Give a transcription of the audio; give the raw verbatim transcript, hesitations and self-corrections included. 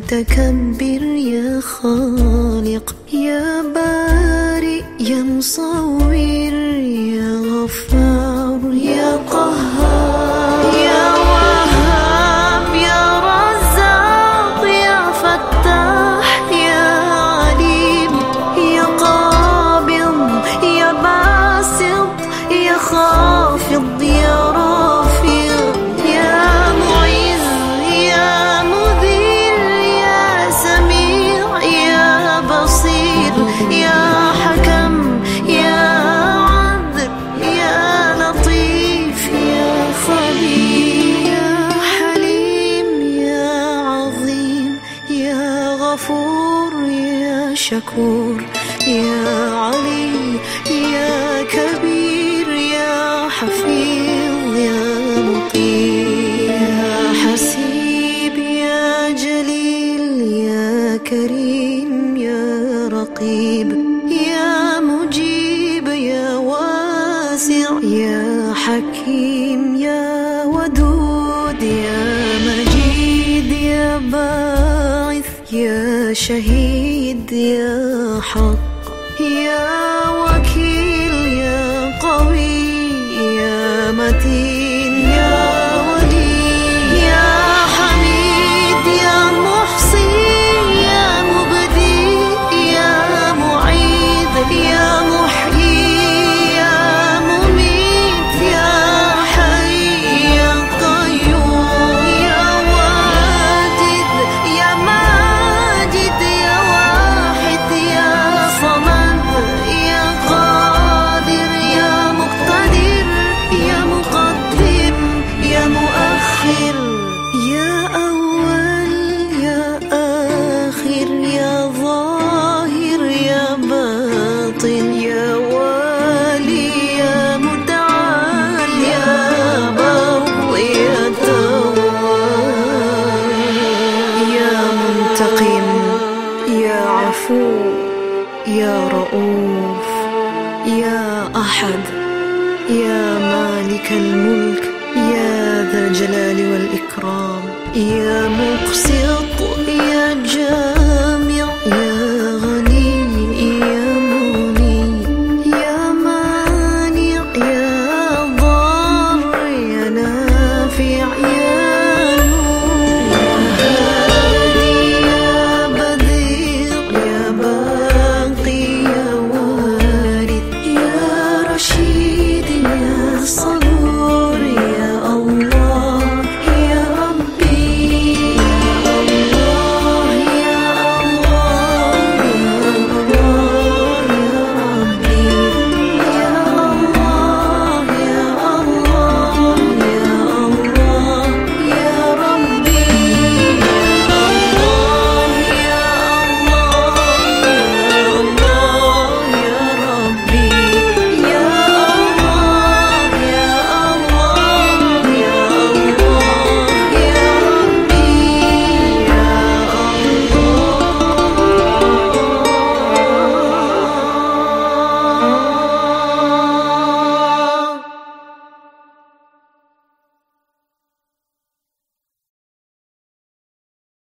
متكبر يا خالق يا بارئ يا مصور يا غفار يا قهار يا وهاب يا رزاق يا فتاح يا عليم يا قابض يا باسط يا خافض يا رافع يا معز يا مذل يا سميع يا بصير يا حكم يا عدل يا لطيف يا خبير يا حليم يا عظيم يا غفور يا شكور يا علي يا كبير يا حفيظ يا مقيم يا حسيب يا جليل يا كريم يا رقيب يا مجيب يا واسع يا حكيم يا ودود يا مجيد يا باعث يا شهيد يا حق يا وكيل يا قوي يا متين يا ولي يا حميد يا محصي يا مبدي يا معيد يا محيي يا مميت يا حي يا قيوم يا واجد يا ماجد يا واحد يا صمد يا قادر يا مقتدر يا مقدم يا مؤخر يا أول يا آخر يا ظاهر يا باطن يا والي يا متعال يا بر يا تواب يا منتقم يا عفو يا رؤوف يا أحد يا مالك الملك يا ذا الجلال والإكرام يا مقسط يا جاد